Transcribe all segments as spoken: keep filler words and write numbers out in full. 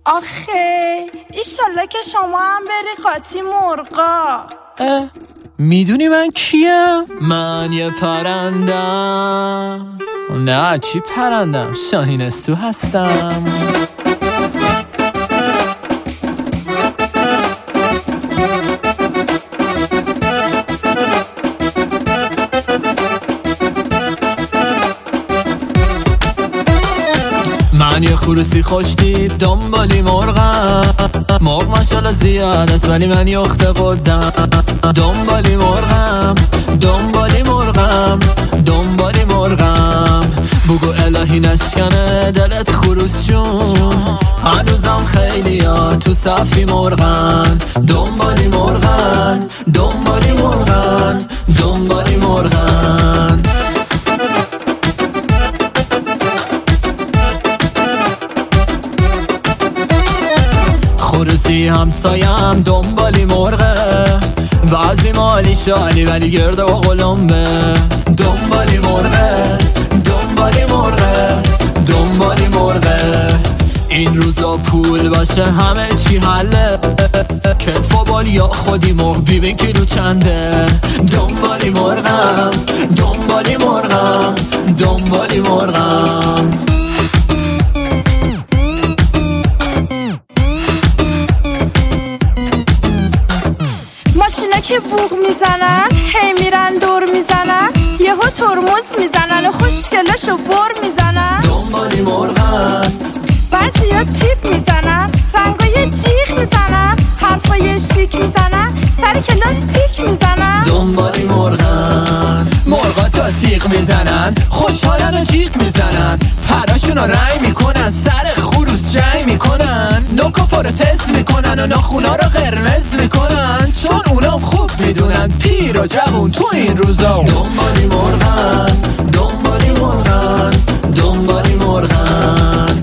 آخه ایشالله که شما هم بری قاطی مرغا. میدونی من کیم؟ من یه پرندم. نه چی پرندم، شاهین استو هستم. من یه خروسی خوشتیب دنبالی مرغم. مرغ ماشالله زیاد است ولی من یخت قدم. دنبالی مرغم دنبالی مرغم دنبالی مرغم. بگو الهی نشکنه دلت خروس جون. هنوزم خیلی ها تو صفی مرغن. دنبالی مرغن دنبالی مرغن دنبالی مرغن. خروسی همسایم دنبالی مرغه. وزی مالی شالی ولی گرده و قلمبه. دنبالی مرغه دنبالی مرغه دنبالی مرغه. این روزا پول باشه همه چی حله. کتف و بال یا خودی مرغ بیبین کیلو چنده. دنبالی مرغم دنبالی مرغم دنبالی مرغم. ماشینا که بوق میزنن هی میرن دور میزنن. یهو ترمز میزنن و خوشگلشو بر میزنن. دنبالی مرغن. بعضیا تیپ میزنن رنگای جیغ میزنن. حرفای شیک میزنن سر کلاس تیک میزنن. دنبالی مرغن. مرغا تا تیغ میزنن خوشحالن و جیغ میزنن. پراشونو رنگ میکنن سر خروس جنگ میکنن. نوکو پرو تست میکنن و ناخونا رو قرمز میکنن. چون اونام خوب میدونن پیر و جوون تو این روزا. دنبالی مرغن دنبالی مرغن دنبالی مرغن.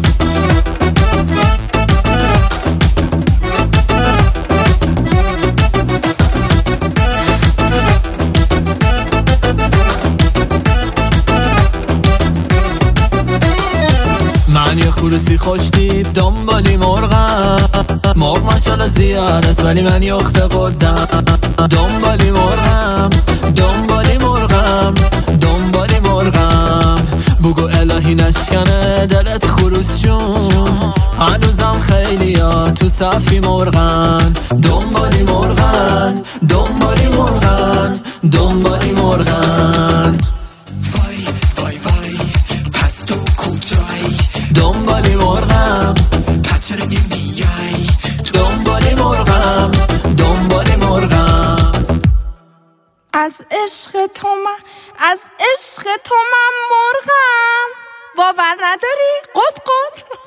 من یه خروسی خوشتیب دنبالی مرغم. مرغ ماشالله زیاد است ولی من یخت قدم. دنبالی مرغم دنبالی مرغم دنبالی مرغم. بگو الهی نشکنه دلت خروس جون. هنوزم خیلی ها تو صفی مرغن. دنبالی مرغن دنبالی مرغن دنبالی مرغن. وای وای وای پس تو کجایی؟ دنبالی مرغم. پس چرا نمیای؟ دنبالی مرغم دنبالی مرغم. از عشق تو من از عشق تو من مرغم. باور نداری؟ قط قط